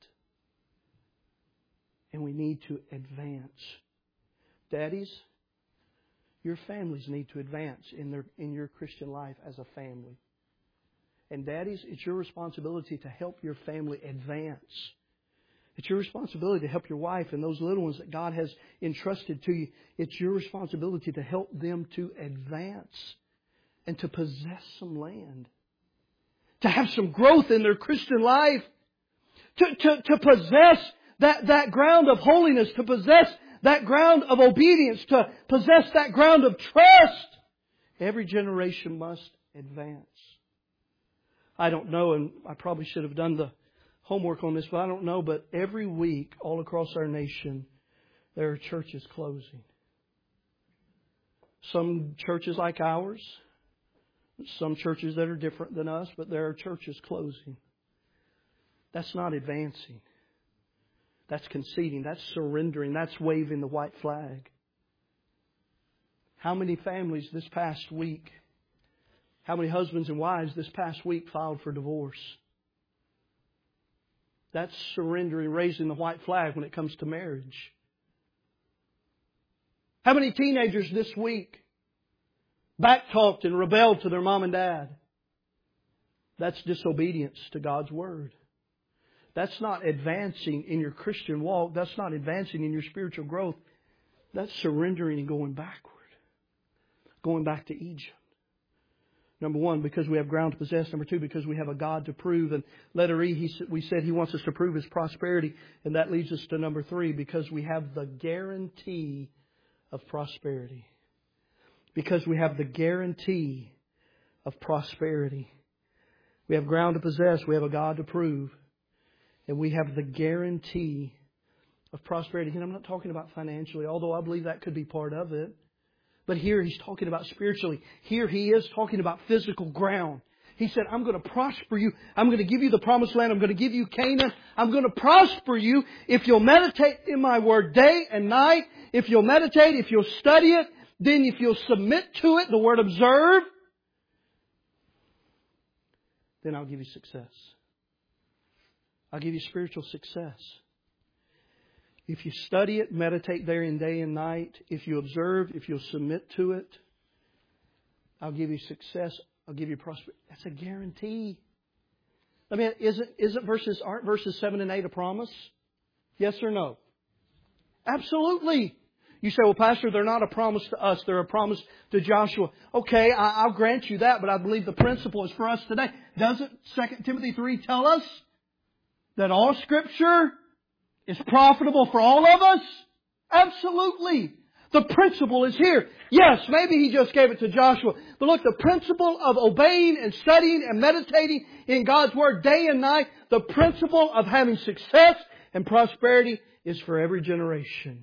And we need to advance. Daddies, your families need to advance in your Christian life as a family. And daddies, it's your responsibility to help your family advance. It's your responsibility to help your wife and those little ones that God has entrusted to you. It's your responsibility to help them to advance and to possess some land. To have some growth in their Christian life. To possess that ground of holiness. To possess that ground of obedience. To possess that ground of trust. Every generation must advance. I don't know, and I probably should have done the homework on this, but I don't know, but every week all across our nation there are churches closing. Some churches like ours, some churches that are different than us, but there are churches closing. That's not advancing. That's conceding. That's surrendering. That's waving the white flag. How many families this past week, how many husbands and wives this past week filed for divorce? That's surrendering, raising the white flag when it comes to marriage. How many teenagers this week backtalked and rebelled to their mom and dad? That's disobedience to God's Word. That's not advancing in your Christian walk. That's not advancing in your spiritual growth. That's surrendering and going backward. Going back to Egypt. Number one, because we have ground to possess. Number two, because we have a God to prove. And letter E, we said He wants us to prove His prosperity. And that leads us to number three, because we have the guarantee of prosperity. Because we have the guarantee of prosperity. We have ground to possess. We have a God to prove. And we have the guarantee of prosperity. And I'm not talking about financially, although I believe that could be part of it. But here He's talking about spiritually. Here He is talking about physical ground. He said, I'm going to prosper you. I'm going to give you the promised land. I'm going to give you Canaan. I'm going to prosper you if you'll meditate in my Word day and night. If you'll meditate, if you'll study it, then if you'll submit to it, the word observe, then I'll give you success. I'll give you spiritual success. If you study it, meditate therein day and night, if you observe, if you'll submit to it, I'll give you success. I'll give you prosperity. That's a guarantee. I mean, aren't verses 7 and 8 a promise? Yes or no? Absolutely. You say, well, Pastor, they're not a promise to us. They're a promise to Joshua. Okay, I'll grant you that, but I believe the principle is for us today. Doesn't 2 Timothy 3 tell us that all Scripture is profitable for all of us? Absolutely. The principle is here. Yes, maybe He just gave it to Joshua. But look, the principle of obeying and studying and meditating in God's Word day and night, the principle of having success and prosperity is for every generation.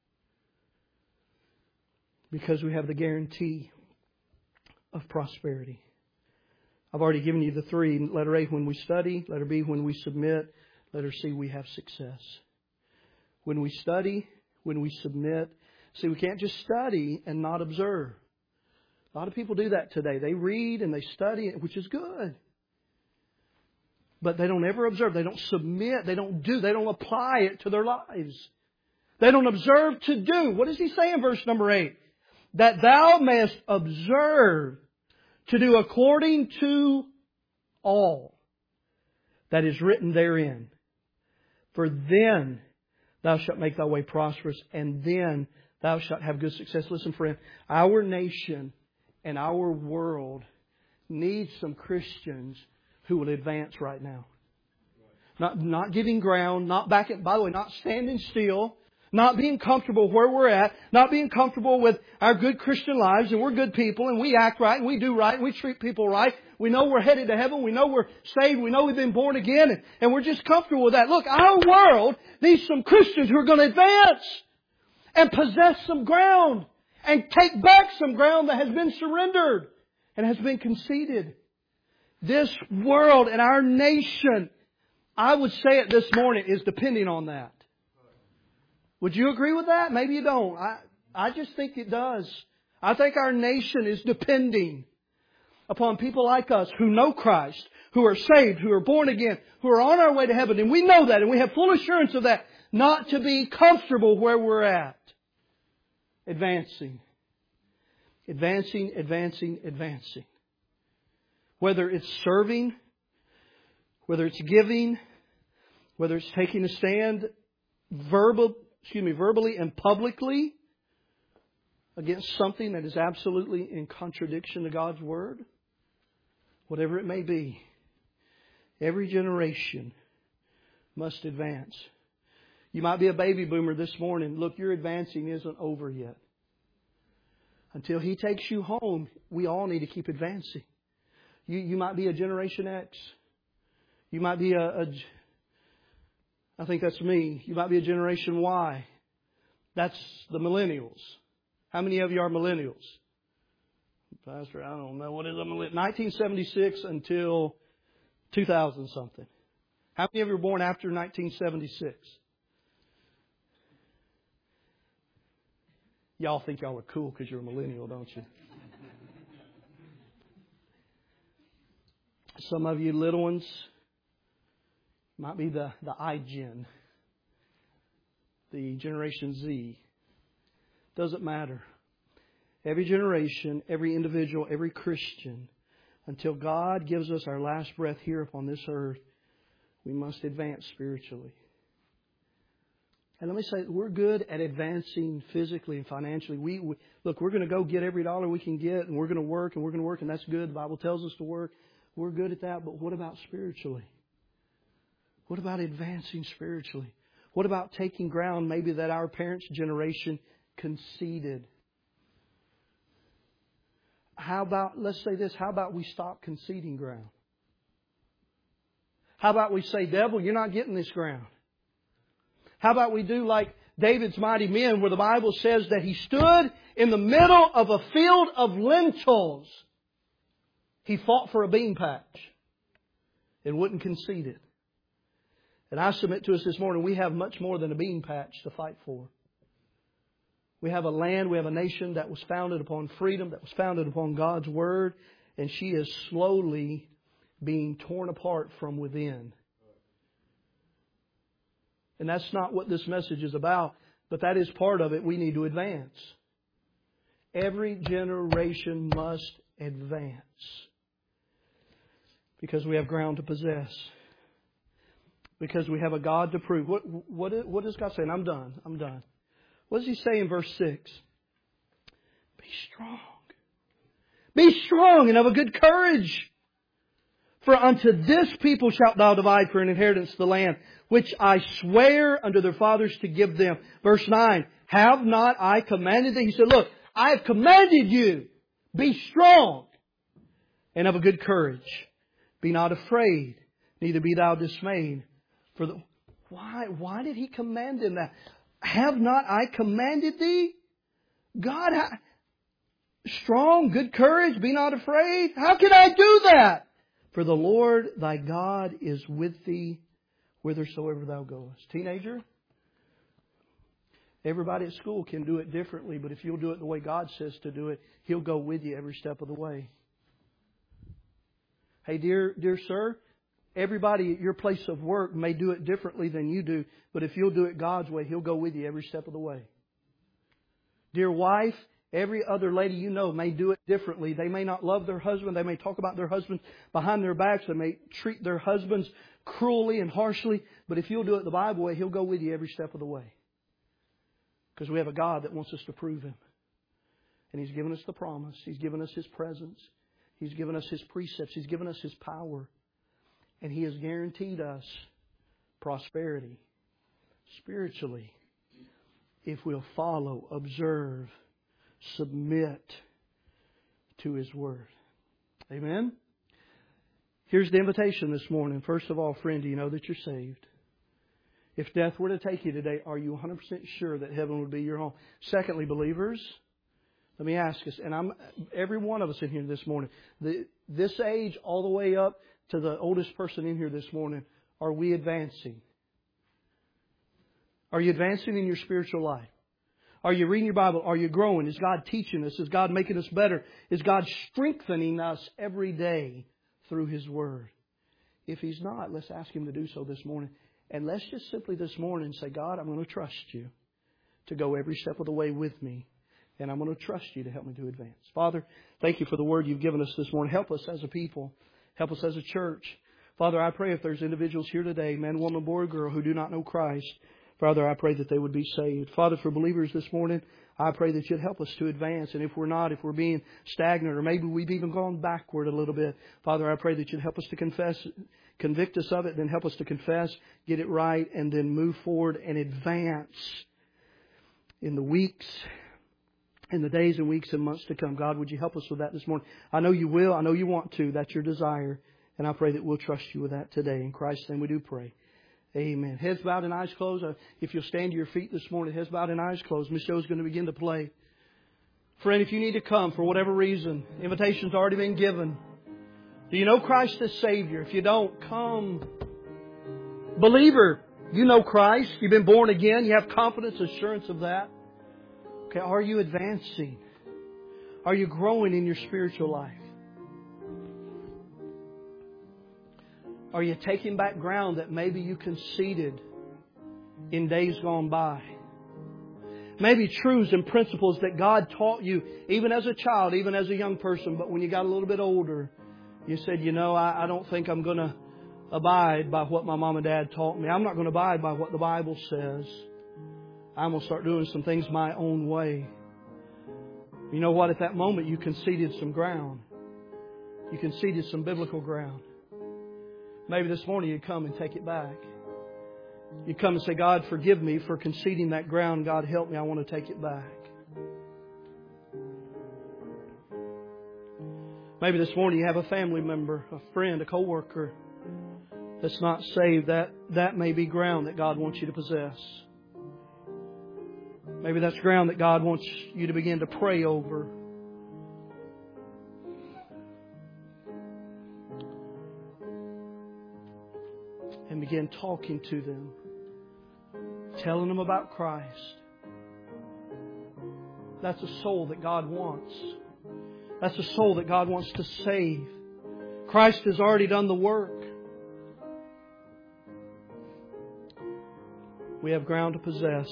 Because we have the guarantee of prosperity. I've already given you the three. Letter A, when we study. Letter B, when we submit. Letter C, we have success. When we study, when we submit. See, we can't just study and not observe. A lot of people do that today. They read and they study, which is good. But they don't ever observe. They don't submit. They don't do. They don't apply it to their lives. They don't observe to do. What does He say in verse number 8? That thou mayest observe to do according to all that is written therein. For then thou shalt make thy way prosperous, and then thou shalt have good success. Listen, friend, our nation and our world needs some Christians who will advance right now. Not giving ground, not backing, by the way, not standing still, not being comfortable where we're at, not being comfortable with our good Christian lives, and we're good people, and we act right, and we do right, and we treat people right. We know we're headed to heaven. We know we're saved. We know we've been born again, and we're just comfortable with that. Look, our world needs some Christians who are going to advance and possess some ground and take back some ground that has been surrendered and has been conceded. This world and our nation, I would say it this morning, is depending on that. Would you agree with that? Maybe you don't. I just think it does. I think our nation is depending upon people like us who know Christ, who are saved, who are born again, who are on our way to heaven. And we know that, and we have full assurance of that. Not to be comfortable where we're at. Advancing. Advancing, advancing, advancing. Whether it's serving, whether it's giving, whether it's taking a stand verbally and publicly against something that is absolutely in contradiction to God's Word, whatever it may be, every generation must advance. You might be a baby boomer this morning. Look, your advancing isn't over yet. Until He takes you home, we all need to keep advancing. You might be a Generation X. You might be I think that's me. You might be a Generation Y. That's the millennials. How many of you are millennials? Pastor, I don't know. What is a millennial? 1976 until 2000 something. How many of you were born after 1976? Y'all think y'all are cool because you're a millennial, don't you? Some of you little ones might be the iGen, the Generation Z. Doesn't matter. Every generation, every individual, every Christian, until God gives us our last breath here upon this earth, we must advance spiritually. And let me say, we're good at advancing physically and financially. Look, we're going to go get every dollar we can get, and we're going to work, and that's good. The Bible tells us to work. We're good at that, but what about spiritually? What about advancing spiritually? What about taking ground maybe that our parents' generation conceded? How about, let's say this, how about we stop conceding ground? How about we say, devil, you're not getting this ground? How about we do like David's mighty men, where the Bible says that he stood in the middle of a field of lentils. He fought for a bean patch and wouldn't concede it. And I submit to us this morning, we have much more than a bean patch to fight for. We have a land, we have a nation that was founded upon freedom, that was founded upon God's Word, and she is slowly being torn apart from within. And that's not what this message is about, but that is part of it. We need to advance. Every generation must advance. Because we have ground to possess. Because we have a God to prove. What is God saying? I'm done. I'm done. What does He say in verse 6? Be strong. Be strong and of a good courage. For unto this people shalt thou divide for an inheritance the land, which I swear unto their fathers to give them. Verse 9. Have not I commanded thee? He said, look, I have commanded you. Be strong and of a good courage. Be not afraid, neither be thou dismayed. Why did He command them that? Have not I commanded thee? God, strong, good courage, be not afraid. How can I do that? For the Lord thy God is with thee whithersoever thou goest. Teenager, everybody at school can do it differently, but if you'll do it the way God says to do it, He'll go with you every step of the way. Hey, dear sir, everybody at your place of work may do it differently than you do, but if you'll do it God's way, He'll go with you every step of the way. Dear wife, every other lady you know may do it differently. They may not love their husband. They may talk about their husbands behind their backs. They may treat their husbands cruelly and harshly. But if you'll do it the Bible way, He'll go with you every step of the way. Because we have a God that wants us to prove Him. And He's given us the promise. He's given us His presence. He's given us His precepts. He's given us His power. And He has guaranteed us prosperity spiritually if we'll follow, observe, submit to His Word. Amen? Here's the invitation this morning. First of all, friend, do you know that you're saved? If death were to take you today, are you 100% sure that heaven would be your home? Secondly, believers, let me ask us, and every one of us in here this morning, this age all the way up to the oldest person in here this morning, are we advancing? Are you advancing in your spiritual life? Are you reading your Bible? Are you growing? Is God teaching us? Is God making us better? Is God strengthening us every day through His Word? If He's not, let's ask Him to do so this morning. And let's just simply this morning say, God, I'm going to trust You to go every step of the way with me. And I'm going to trust You to help me to advance. Father, thank You for the Word You've given us this morning. Help us as a people. Help us as a church. Father, I pray if there's individuals here today, man, woman, boy, or girl, who do not know Christ, Father, I pray that they would be saved. Father, for believers this morning, I pray that You'd help us to advance. And if we're not, if we're being stagnant, or maybe we've even gone backward a little bit, Father, I pray that You'd help us to confess, convict us of it, then help us to confess, get it right, and then move forward and advance in the weeks, in the days and weeks and months to come. God, would You help us with that this morning? I know You will. I know You want to. That's Your desire. And I pray that we'll trust You with that today. In Christ's name we do pray. Amen. Heads bowed and eyes closed. If you'll stand to your feet this morning, heads bowed and eyes closed. Miss Joe's going to begin to play. Friend, if you need to come for whatever reason, invitation's already been given. Do you know Christ as Savior? If you don't, come. Believer, you know Christ. You've been born again. You have confidence, assurance of that. Okay, are you advancing? Are you growing in your spiritual life? Are you taking back ground that maybe you conceded in days gone by? Maybe truths and principles that God taught you, even as a child, even as a young person, but when you got a little bit older, you said, I don't think I'm going to abide by what my mom and dad taught me. I'm not going to abide by what the Bible says. I'm going to start doing some things my own way. You know what? At that moment, you conceded some ground. You conceded some biblical ground. Maybe this morning you'd come and take it back. You'd come and say, God, forgive me for conceding that ground. God, help me. I want to take it back. Maybe this morning you have a family member, a friend, a coworker that's not saved. That may be ground that God wants you to possess. Maybe that's ground that God wants you to begin to pray over. And begin talking to them. Telling them about Christ. That's a soul that God wants. That's a soul that God wants to save. Christ has already done the work. We have ground to possess.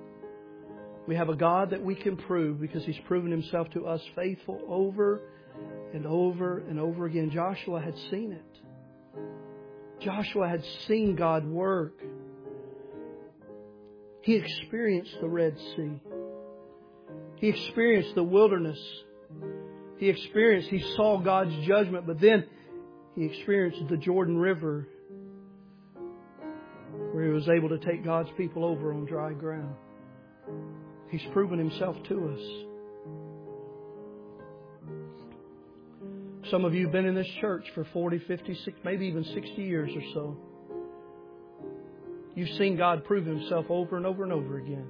We have a God that we can prove because He's proven Himself to us faithful over And over again, Joshua had seen it. Joshua had seen God work. He experienced the Red Sea. He experienced the wilderness. He saw God's judgment, but then He experienced the Jordan River, where He was able to take God's people over on dry ground. He's proven Himself to us. Some of you have been in this church for 40, 50, 60, maybe even 60 years or so. You've seen God prove Himself over and over and over again.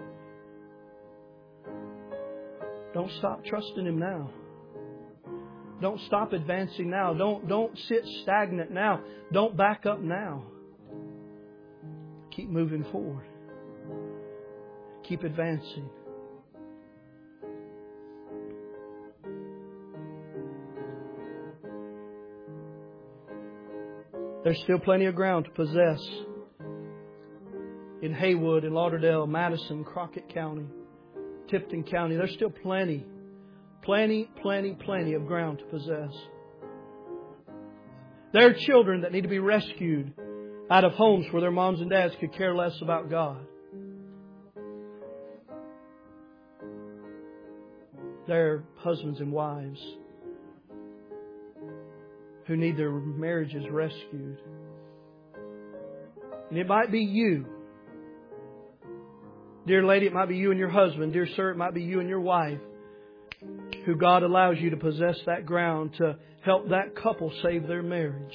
Don't stop trusting Him now. Don't stop advancing now. Don't sit stagnant now. Don't back up now. Keep moving forward. Keep advancing. There's still plenty of ground to possess in Haywood, in Lauderdale, Madison, Crockett County, Tipton County. There's still plenty of ground to possess. There are children that need to be rescued out of homes where their moms and dads could care less about God. There are husbands and wives who need their marriages rescued. And it might be you. Dear lady, it might be you and your husband. Dear sir, it might be you and your wife, who God allows you to possess that ground to help that couple save their marriage.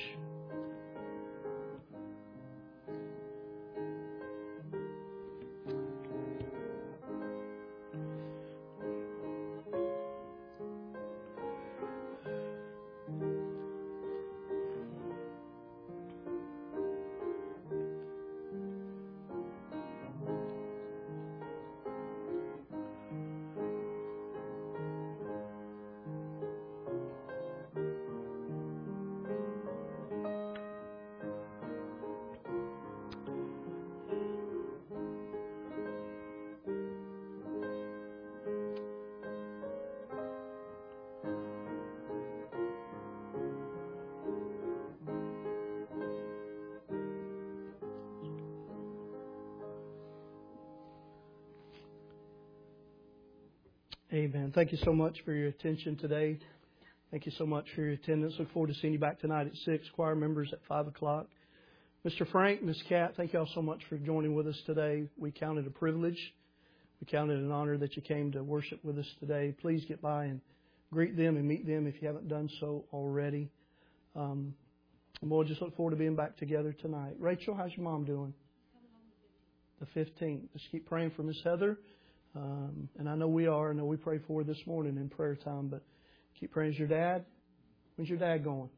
Amen. Thank you so much for your attention today. Thank you so much for your attendance. Look forward to seeing you back tonight at 6. Choir members at 5 o'clock. Mr. Frank, Miss Kat, thank you all so much for joining with us today. We count it a privilege. We count it an honor that you came to worship with us today. Please get by and greet them and meet them if you haven't done so already. And we'll just look forward to being back together tonight. Rachel, how's your mom doing? The 15th. Just keep praying for Miss Heather. And I know we are. I know we prayed for her this morning in prayer time. But keep praying. Is your dad? When's your dad going?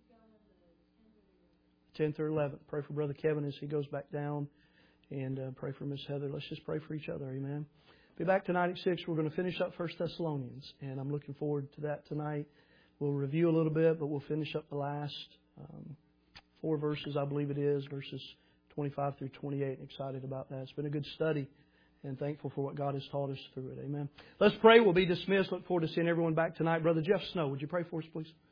10th or 11th. Pray for Brother Kevin as he goes back down. And pray for Miss Heather. Let's just pray for each other. Amen. Be back tonight at 6. We're going to finish up 1 Thessalonians. And I'm looking forward to that tonight. We'll review a little bit, but we'll finish up the last 4 verses, I believe it is, verses 25 through 28. Excited about that. It's been a good study. And thankful for what God has taught us through it. Amen. Let's pray. We'll be dismissed. Look forward to seeing everyone back tonight. Brother Jeff Snow, would you pray for us, please?